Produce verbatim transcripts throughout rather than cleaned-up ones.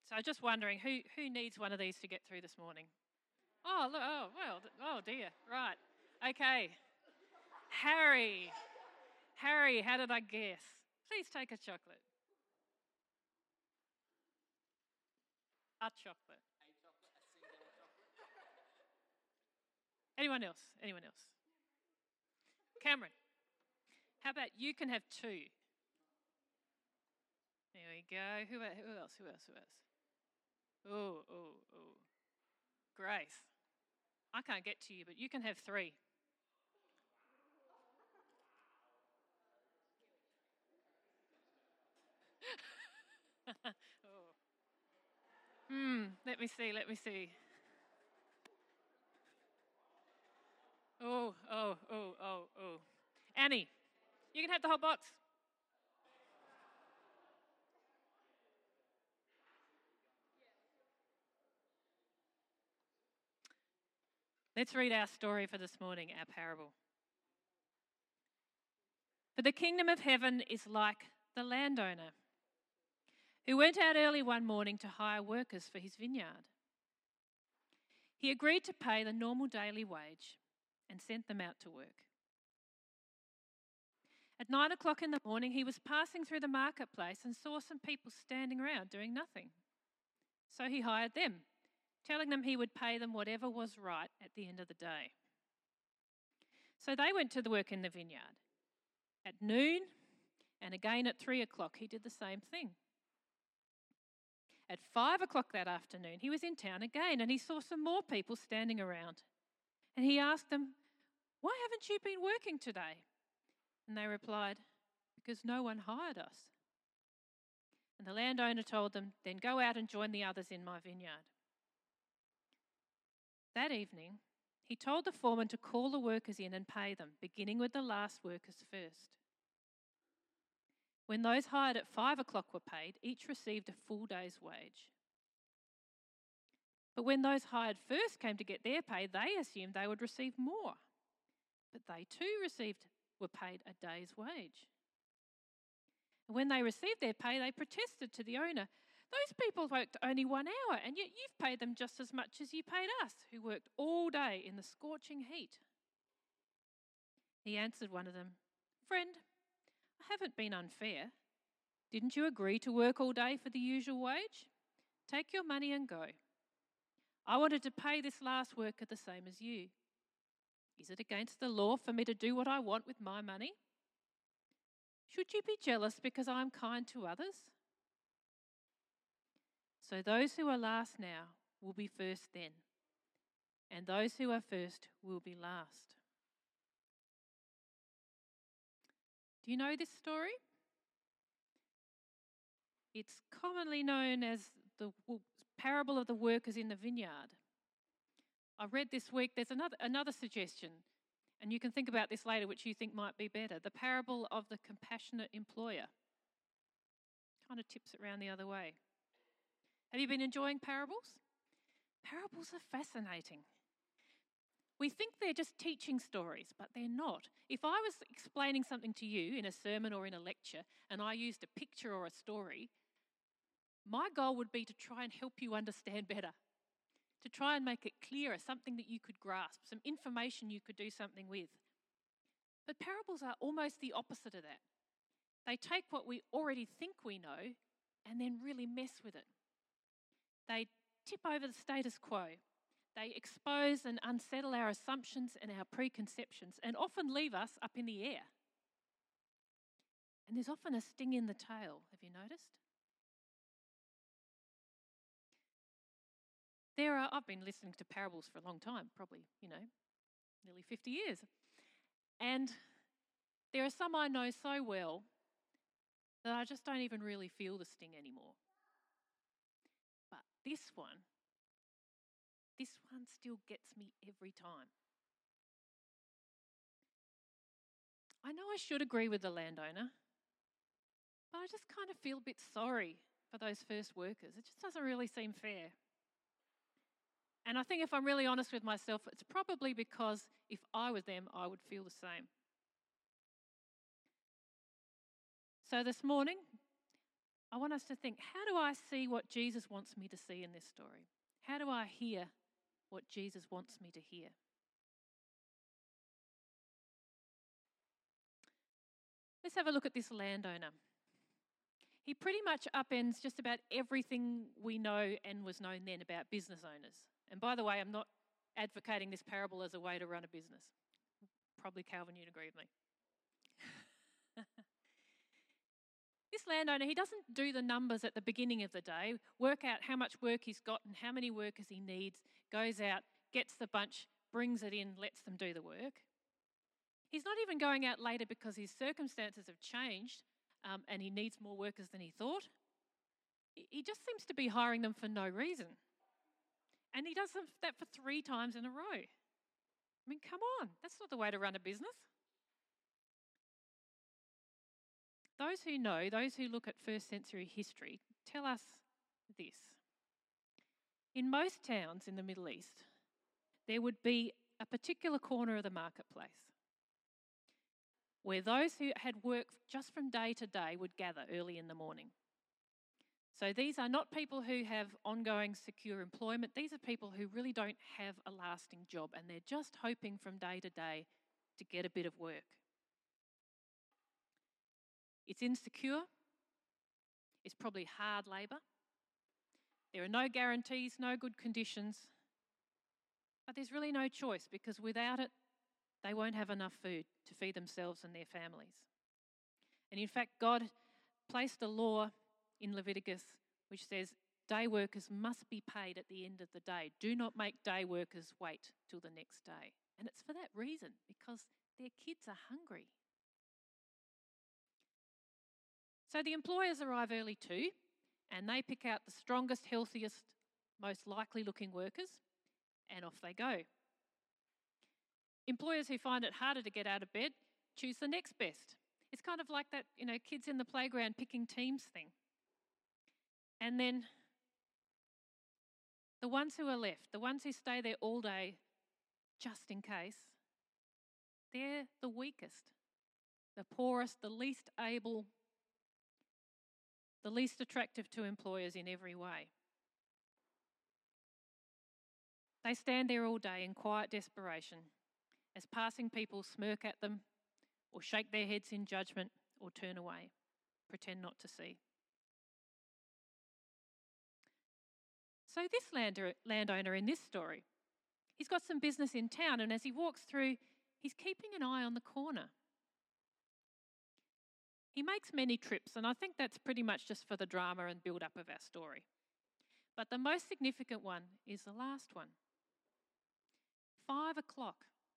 So I'm just wondering who, who needs one of these to get through this morning? Oh, look, oh, well, oh dear, right. Okay. Harry. Harry, how did I guess? Please take a chocolate. A chocolate. Anyone else? Anyone else? Cameron, how about you can have two? There we go. Who, who else? Who else? Who else? Oh, oh, oh. Grace. I can't get to you, but you can have three. oh. Hmm, let me see, let me see. Oh, oh, oh, oh, oh. Annie, you can have the whole box. Let's read our story for this morning, our parable. For the kingdom of heaven is like the landowner who went out early one morning to hire workers for his vineyard. He agreed to pay the normal daily wage and sent them out to work. At nine o'clock in the morning, he was passing through the marketplace and saw some people standing around doing nothing. So he hired them, telling them he would pay them whatever was right at the end of the day. So they went to the work in the vineyard. At noon and again at three o'clock, he did the same thing. At five o'clock that afternoon, he was in town again and he saw some more people standing around. And he asked them, "Why haven't you been working today?" And they replied, "Because no one hired us." And the landowner told them, "Then go out and join the others in my vineyard." That evening, he told the foreman to call the workers in and pay them, beginning with the last workers first. When those hired at five o'clock were paid, each received a full day's wage. But when those hired first came to get their pay, they assumed they would receive more. But they too received, were paid a day's wage. And when they received their pay, they protested to the owner, "Those people worked only one hour, and yet you've paid them just as much as you paid us, who worked all day in the scorching heat." He answered one of them, "Friend, I haven't been unfair. Didn't you agree to work all day for the usual wage? Take your money and go. I wanted to pay this last worker the same as you. Is it against the law for me to do what I want with my money? Should you be jealous because I am kind to others?" So those who are last now will be first then, and those who are first will be last. Do you know this story? It's commonly known as the parable of the workers in the vineyard. I read this week, there's another, another suggestion, and you can think about this later, which you think might be better. The parable of the compassionate employer. Kind of tips it around the other way. Have you been enjoying parables? Parables are fascinating. We think they're just teaching stories, but they're not. If I was explaining something to you in a sermon or in a lecture and I used a picture or a story, my goal would be to try and help you understand better, to try and make it clearer, something that you could grasp, some information you could do something with. But parables are almost the opposite of that. They take what we already think we know and then really mess with it. They tip over the status quo. They expose and unsettle our assumptions and our preconceptions and often leave us up in the air. And there's often a sting in the tail, have you noticed? There are, I've been listening to parables for a long time, probably, you know, nearly fifty years. And there are some I know so well that I just don't even really feel the sting anymore. But this one, this one still gets me every time. I know I should agree with the landowner, but I just kind of feel a bit sorry for those first workers. It just doesn't really seem fair. And I think if I'm really honest with myself, it's probably because if I was them, I would feel the same. So this morning, I want us to think, how do I see what Jesus wants me to see in this story? How do I hear what Jesus wants me to hear? Let's have a look at this landowner. He pretty much upends just about everything we know and was known then about business owners. And by the way, I'm not advocating this parable as a way to run a business. Probably Calvin, you'd agree with me. This landowner, he doesn't do the numbers at the beginning of the day, work out how much work he's got and how many workers he needs, goes out, gets the bunch, brings it in, lets them do the work. He's not even going out later because his circumstances have changed um, and he needs more workers than he thought. He just seems to be hiring them for no reason. And he does that for three times in a row. I mean, come on, that's not the way to run a business. Those who know, those who look at first century history, tell us this. In most towns in the Middle East, there would be a particular corner of the marketplace where those who had work just from day to day would gather early in the morning. So these are not people who have ongoing secure employment. These are people who really don't have a lasting job and they're just hoping from day to day to get a bit of work. It's insecure. It's probably hard labour. There are no guarantees, no good conditions. But there's really no choice because without it, they won't have enough food to feed themselves and their families. And in fact, God placed a law in Leviticus which says day workers must be paid at the end of the day. Do not make day workers wait till the next day. And it's for that reason, because their kids are hungry. So the employers arrive early too, and they pick out the strongest, healthiest, most likely looking workers, and off they go. Employers who find it harder to get out of bed choose the next best. It's kind of like that, you know, kids in the playground picking teams thing. And then the ones who are left, the ones who stay there all day just in case, they're the weakest, the poorest, the least able, the least attractive to employers in every way. They stand there all day in quiet desperation as passing people smirk at them or shake their heads in judgment or turn away, pretend not to see. So this lander, landowner in this story, he's got some business in town, and as he walks through, he's keeping an eye on the corner. He makes many trips, and I think that's pretty much just for the drama and build-up of our story. But the most significant one is the last one. Five o'clock.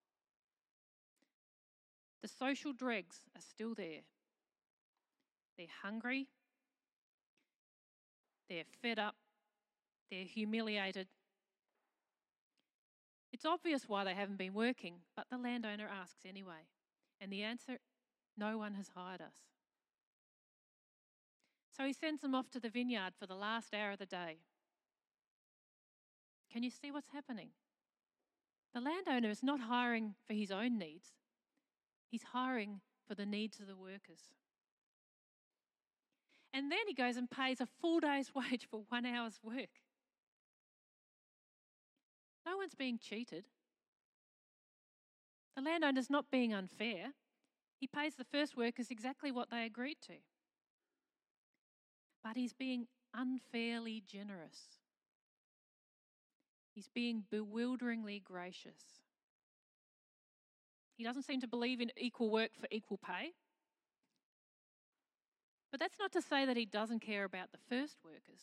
The social dregs are still there. They're hungry. They're fed up. They're humiliated. It's obvious why they haven't been working, but the landowner asks anyway. And the answer, no one has hired us. So he sends them off to the vineyard for the last hour of the day. Can you see what's happening? The landowner is not hiring for his own needs. He's hiring for the needs of the workers. And then he goes and pays a full day's wage for one hour's work. No one's being cheated. The landowner's not being unfair. He pays the first workers exactly what they agreed to. But he's being unfairly generous. He's being bewilderingly gracious. He doesn't seem to believe in equal work for equal pay. But that's not to say that he doesn't care about the first workers.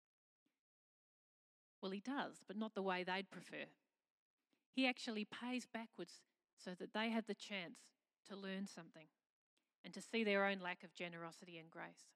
Well, he does, but not the way they'd prefer. He actually pays backwards so that they have the chance to learn something and to see their own lack of generosity and grace.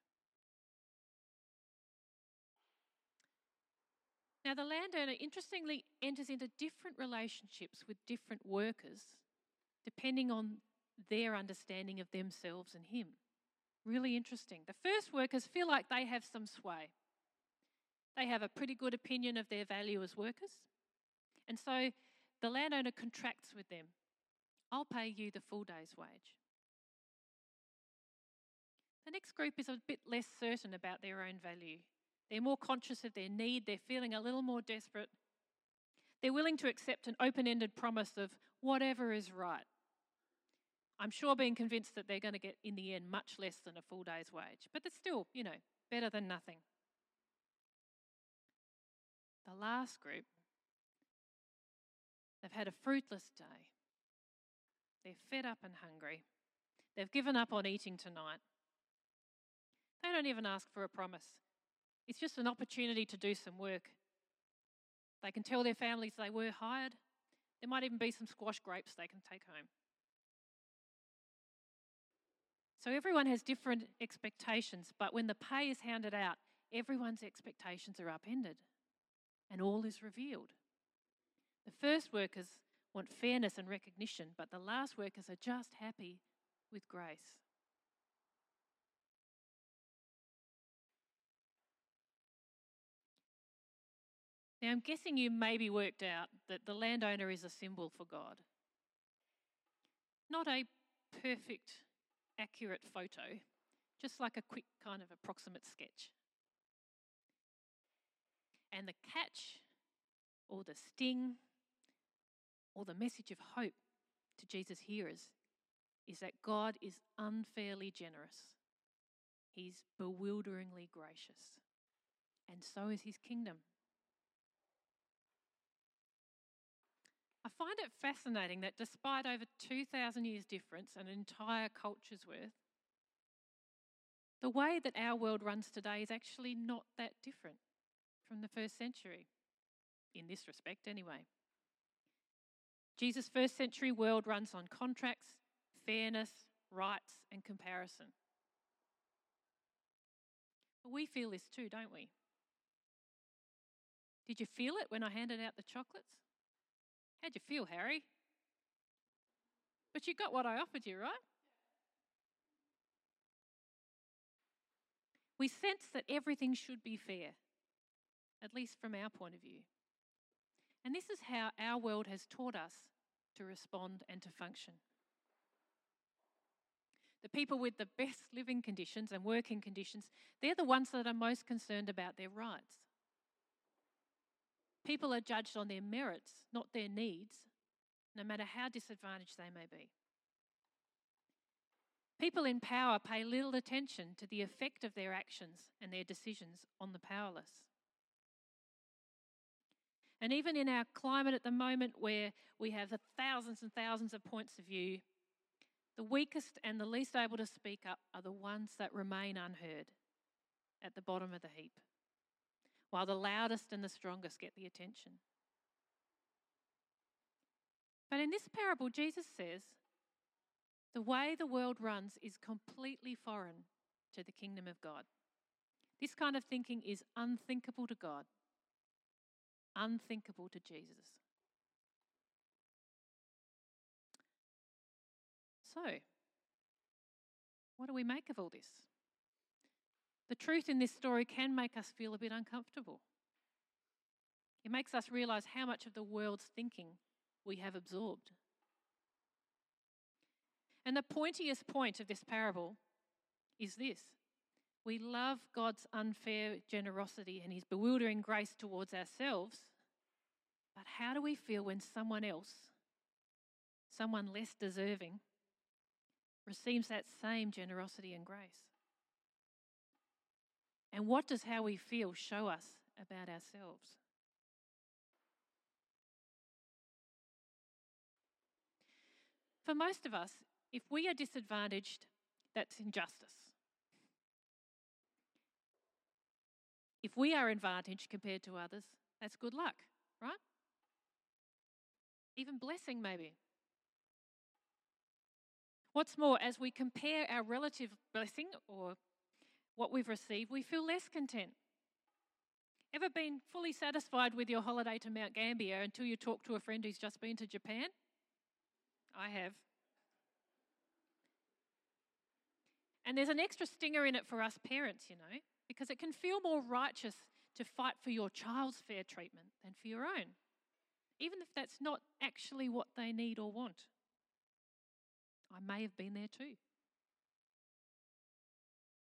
Now, the landowner, interestingly, enters into different relationships with different workers depending on their understanding of themselves and him. Really interesting. The first workers feel like they have some sway. They have a pretty good opinion of their value as workers. And so the landowner contracts with them. I'll pay you the full day's wage. The next group is a bit less certain about their own value. They're more conscious of their need. They're feeling a little more desperate. They're willing to accept an open-ended promise of whatever is right. I'm sure being convinced that they're going to get, in the end, much less than a full day's wage. But it's still, you know, better than nothing. The last group, they've had a fruitless day. They're fed up and hungry. They've given up on eating tonight. They don't even ask for a promise. It's just an opportunity to do some work. They can tell their families they were hired. There might even be some squash grapes they can take home. So everyone has different expectations, but when the pay is handed out, everyone's expectations are upended and all is revealed. The first workers want fairness and recognition, but the last workers are just happy with grace. Now, I'm guessing you maybe worked out that the landowner is a symbol for God. Not a perfect, accurate photo, just like a quick kind of approximate sketch. And the catch, or the sting, or the message of hope to Jesus' hearers is that God is unfairly generous. He's bewilderingly gracious. And so is his kingdom. I find it fascinating that despite over two thousand years difference, an entire culture's worth, the way that our world runs today is actually not that different from the first century, in this respect anyway. Jesus' first century world runs on contracts, fairness, rights, and comparison. But we feel this too, don't we? Did you feel it when I handed out the chocolates? How'd you feel, Harry? But you got what I offered you, right? We sense that everything should be fair, at least from our point of view. And this is how our world has taught us to respond and to function. The people with the best living conditions and working conditions, they're the ones that are most concerned about their rights. People are judged on their merits, not their needs, no matter how disadvantaged they may be. People in power pay little attention to the effect of their actions and their decisions on the powerless. And even in our climate at the moment, where we have thousands and thousands of points of view, the weakest and the least able to speak up are the ones that remain unheard at the bottom of the heap, while the loudest and the strongest get the attention. But in this parable, Jesus says, the way the world runs is completely foreign to the kingdom of God. This kind of thinking is unthinkable to God, unthinkable to Jesus. So, what do we make of all this? The truth in this story can make us feel a bit uncomfortable. It makes us realise how much of the world's thinking we have absorbed. And the pointiest point of this parable is this. We love God's unfair generosity and his bewildering grace towards ourselves, but how do we feel when someone else, someone less deserving, receives that same generosity and grace? And what does how we feel show us about ourselves? For most of us, if we are disadvantaged, that's injustice. If we are advantaged compared to others, that's good luck, right? Even blessing, maybe. What's more, as we compare our relative blessing or what we've received, we feel less content. Ever been fully satisfied with your holiday to Mount Gambier until you talk to a friend who's just been to Japan? I have. And there's an extra stinger in it for us parents, you know, because it can feel more righteous to fight for your child's fair treatment than for your own, even if that's not actually what they need or want. I may have been there too.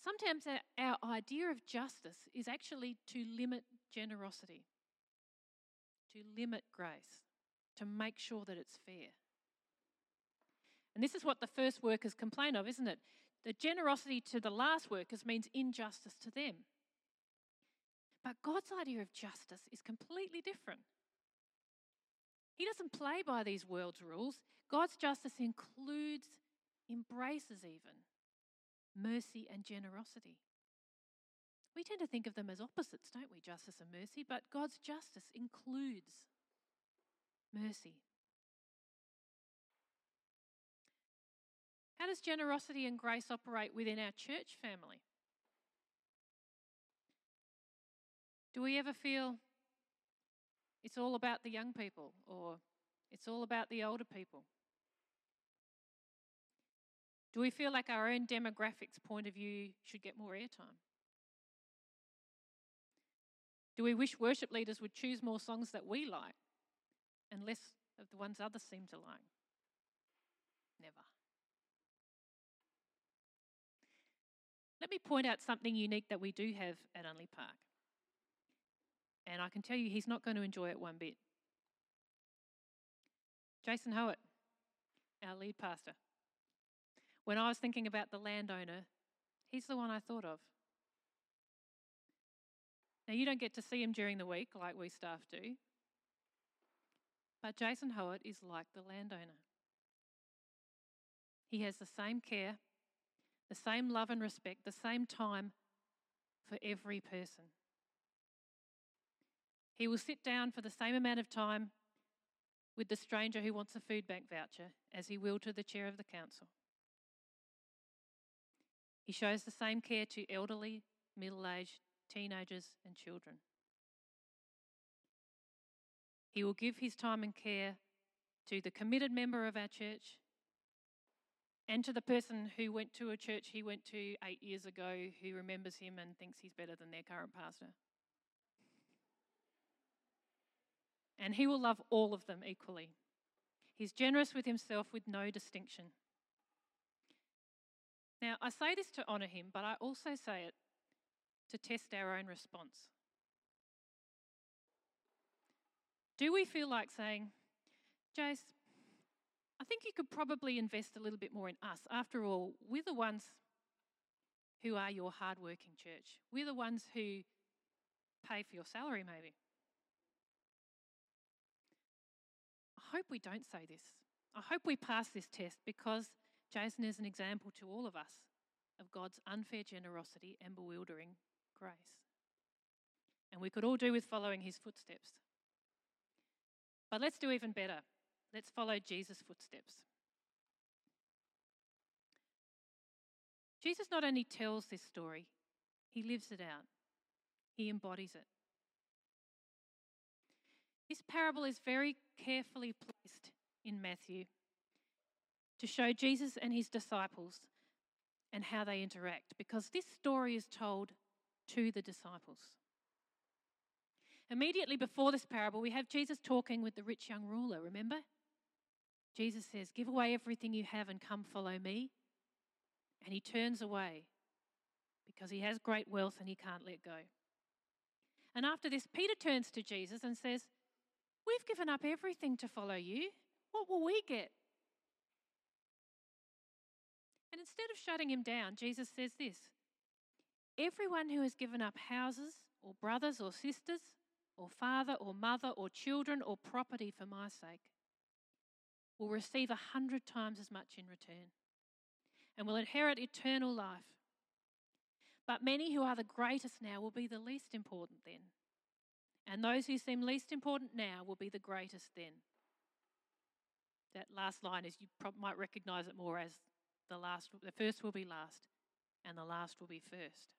Sometimes our, our idea of justice is actually to limit generosity, to limit grace, to make sure that it's fair. And this is what the first workers complain of, isn't it? The generosity to the last workers means injustice to them. But God's idea of justice is completely different. He doesn't play by these world's rules. God's justice includes, embraces even, mercy and generosity. We tend to think of them as opposites, don't we, justice and mercy? But God's justice includes mercy. How does generosity and grace operate within our church family? Do we ever feel it's all about the young people or it's all about the older people? Do we feel like our own demographics point of view should get more airtime? Do we wish worship leaders would choose more songs that we like and less of the ones others seem to like? Never. Let me point out something unique that we do have at Unley Park. And I can tell you he's not going to enjoy it one bit. Jason Howitt, our lead pastor. When I was thinking about the landowner, he's the one I thought of. Now, you don't get to see him during the week like we staff do, but Jason Howitt is like the landowner. He has the same care, the same love and respect, the same time for every person. He will sit down for the same amount of time with the stranger who wants a food bank voucher as he will to the chair of the council. He shows the same care to elderly, middle-aged, teenagers and children. He will give his time and care to the committed member of our church and to the person who went to a church he went to eight years ago who remembers him and thinks he's better than their current pastor. And he will love all of them equally. He's generous with himself with no distinction. Now, I say this to honour him, but I also say it to test our own response. Do we feel like saying, Jace, I think you could probably invest a little bit more in us. After all, we're the ones who are your hard-working church. We're the ones who pay for your salary, maybe. I hope we don't say this. I hope we pass this test because Jason is an example to all of us of God's unfair generosity and bewildering grace. And we could all do with following his footsteps. But let's do even better. Let's follow Jesus' footsteps. Jesus not only tells this story, he lives it out. He embodies it. This parable is very carefully placed in Matthew to show Jesus and his disciples and how they interact, because this story is told to the disciples. Immediately before this parable, we have Jesus talking with the rich young ruler, remember? Jesus says, "Give away everything you have and come follow me." And he turns away because he has great wealth and he can't let go. And after this, Peter turns to Jesus and says, "We've given up everything to follow you. What will we get?" And instead of shutting him down, Jesus says this, "Everyone who has given up houses or brothers or sisters or father or mother or children or property for my sake will receive a hundred times as much in return and will inherit eternal life. But many who are the greatest now will be the least important then. And those who seem least important now will be the greatest then." That last line is, you prob- might recognise it more as the last, the first will be last and the last will be first.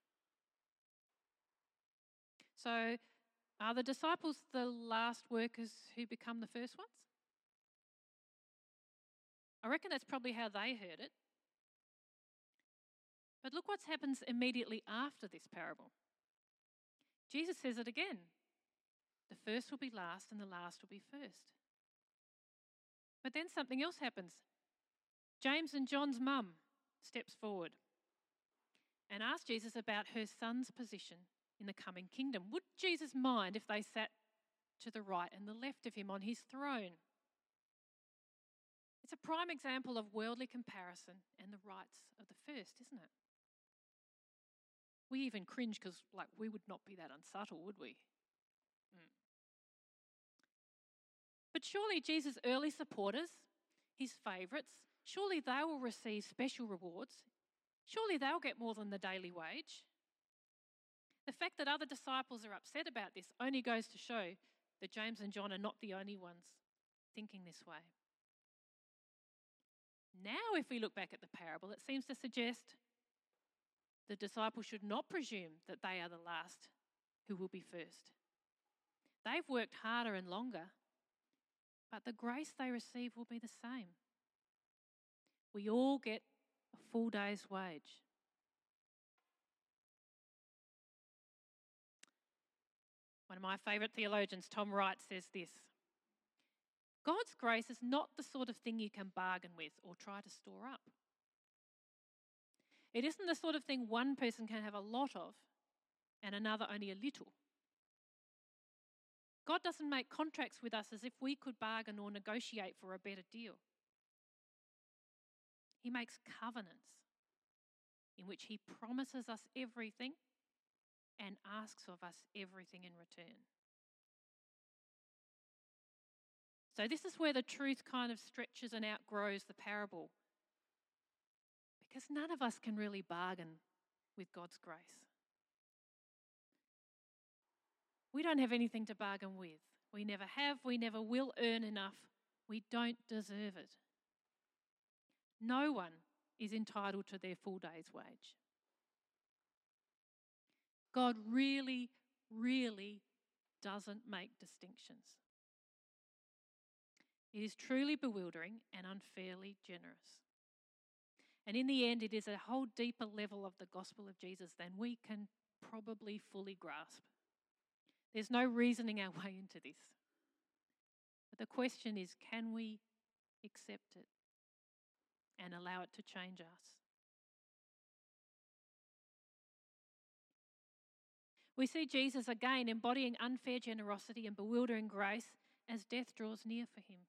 So are the disciples the last workers who become the first ones? I reckon that's probably how they heard it. But look what happens immediately after this parable. Jesus says it again. The first will be last and the last will be first. But then something else happens. James and John's mum steps forward. and asked Jesus about her son's position in the coming kingdom. Would Jesus mind if they sat to the right and the left of him on his throne? It's a prime example of worldly comparison and the rights of the first, isn't it? We even cringe because, like, we would not be that unsubtle, would we? Mm. But surely Jesus' early supporters, his favourites, surely they will receive special rewards. Surely they'll get more than the daily wage. The fact that other disciples are upset about this only goes to show that James and John are not the only ones thinking this way. Now, if we look back at the parable, it seems to suggest the disciples should not presume that they are the last who will be first. They've worked harder and longer, but the grace they receive will be the same. We all get a full day's wage. One of my favourite theologians, Tom Wright, says this: God's grace is not the sort of thing you can bargain with or try to store up. It isn't the sort of thing one person can have a lot of and another only a little. God doesn't make contracts with us as if we could bargain or negotiate for a better deal. He makes covenants in which he promises us everything and asks of us everything in return. So this is where the truth kind of stretches and outgrows the parable, because none of us can really bargain with God's grace. We don't have anything to bargain with. We never have, we never will earn enough. We don't deserve it. No one is entitled to their full day's wage. God really, really doesn't make distinctions. It is truly bewildering and unfairly generous. And in the end, it is a whole deeper level of the gospel of Jesus than we can probably fully grasp. There's no reasoning our way into this. But the question is, can we accept it and allow it to change us? We see Jesus again embodying unfair generosity and bewildering grace as death draws near for him.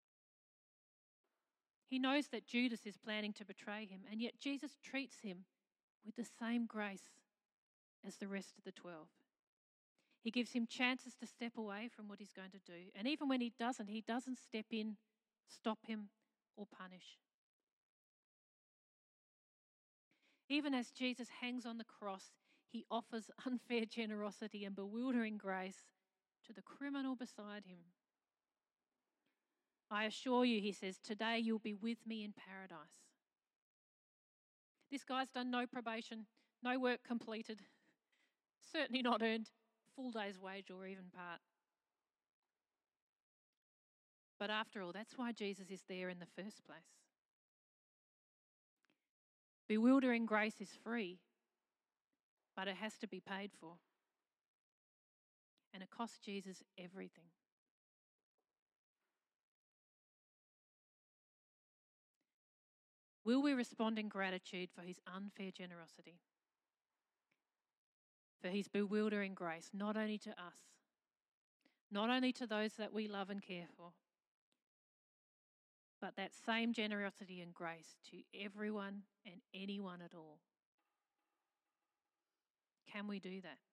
He knows that Judas is planning to betray him, and yet Jesus treats him with the same grace as the rest of the twelve. He gives him chances to step away from what he's going to do, and even when he doesn't, he doesn't step in, stop him, or punish. Even as Jesus hangs on the cross, he offers unfair generosity and bewildering grace to the criminal beside him. I assure you, he says, today you'll be with me in paradise. This guy's done no probation, no work completed, certainly not earned full day's wage or even part. But after all, that's why Jesus is there in the first place. Bewildering grace is free, but it has to be paid for. And it cost Jesus everything. Will we respond in gratitude for his unfair generosity, for his bewildering grace, not only to us, not only to those that we love and care for, but that same generosity and grace to everyone and anyone at all? Can we do that?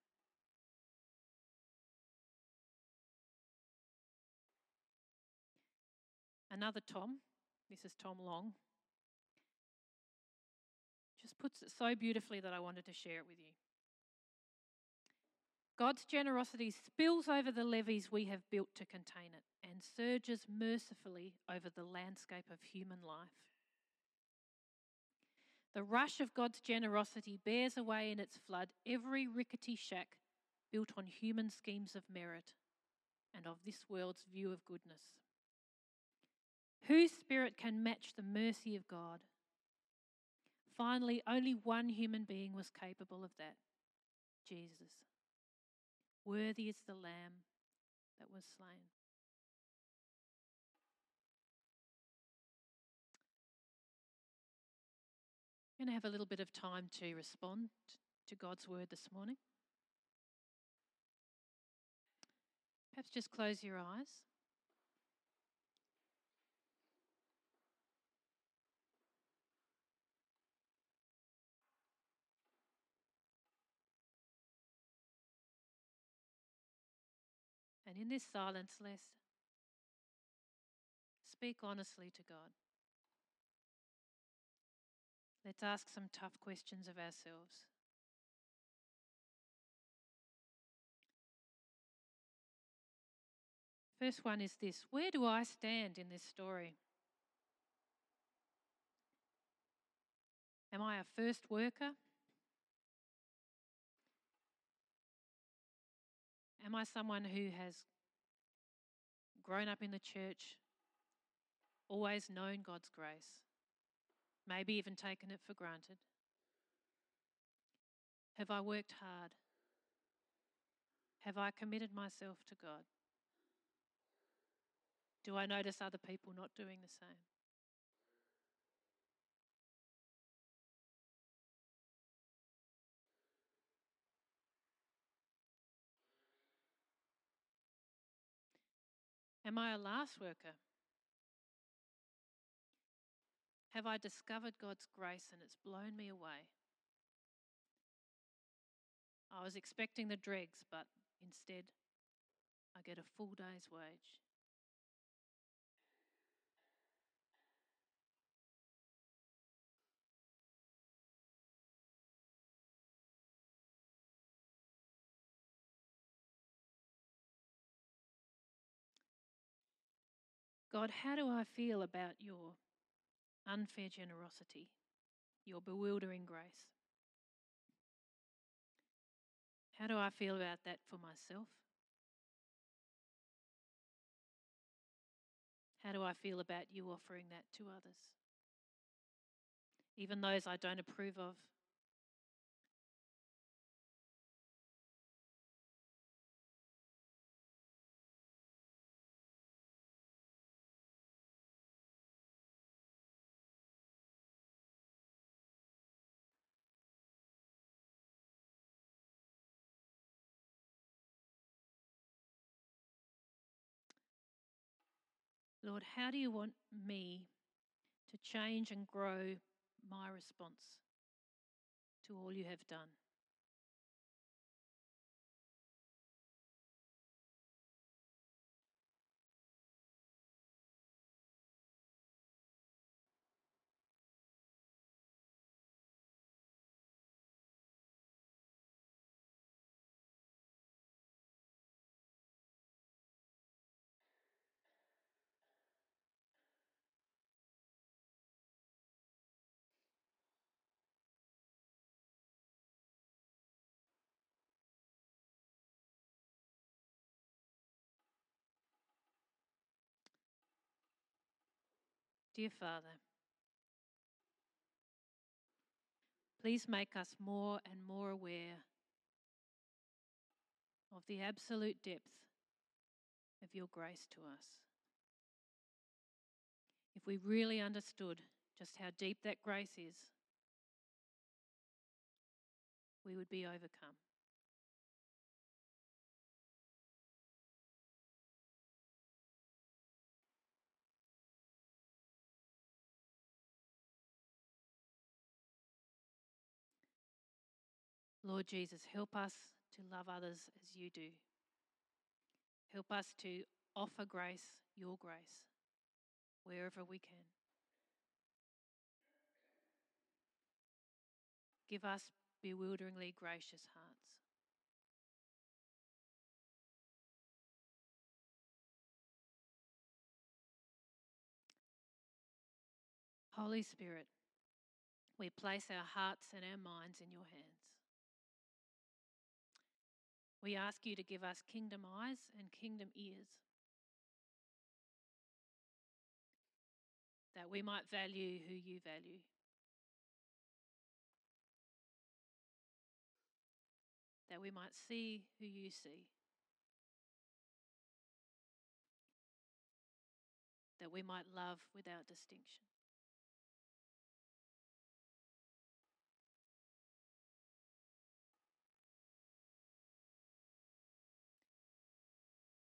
Another Tom, this is Tom Long, just puts it so beautifully that I wanted to share it with you. God's generosity spills over the levees we have built to contain it and surges mercifully over the landscape of human life. The rush of God's generosity bears away in its flood every rickety shack built on human schemes of merit and of this world's view of goodness. Whose spirit can match the mercy of God? Finally, only one human being was capable of that: Jesus. Worthy is the Lamb that was slain. I'm going to have a little bit of time to respond to God's word this morning. Perhaps just close your eyes. And in this silence, let's speak honestly to God. Let's ask some tough questions of ourselves. First one is this: where do I stand in this story? Am I a first worker? Am I someone who has grown up in the church, always known God's grace, maybe even taken it for granted? Have I worked hard? Have I committed myself to God? Do I notice other people not doing the same? Am I a last worker? Have I discovered God's grace and it's blown me away? I was expecting the dregs, but instead I get a full day's wage. God, how do I feel about your unfair generosity, your bewildering grace? How do I feel about that for myself? How do I feel about you offering that to others? Even those I don't approve of. Lord, how do you want me to change and grow my response to all you have done? Dear Father, please make us more and more aware of the absolute depth of your grace to us. If we really understood just how deep that grace is, we would be overcome. Lord Jesus, help us to love others as you do. Help us to offer grace, your grace, wherever we can. Give us bewilderingly gracious hearts. Holy Spirit, we place our hearts and our minds in your hands. We ask you to give us kingdom eyes and kingdom ears, that we might value who you value. That we might see who you see. That we might love without distinction.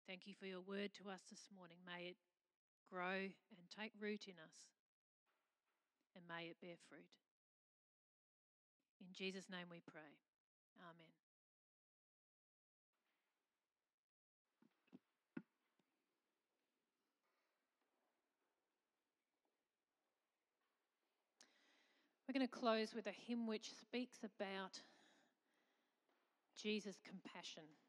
Thank you for your word to us this morning. May it grow and take root in us, and may it bear fruit. In Jesus' name we pray. Amen. We're going to close with a hymn which speaks about Jesus' compassion.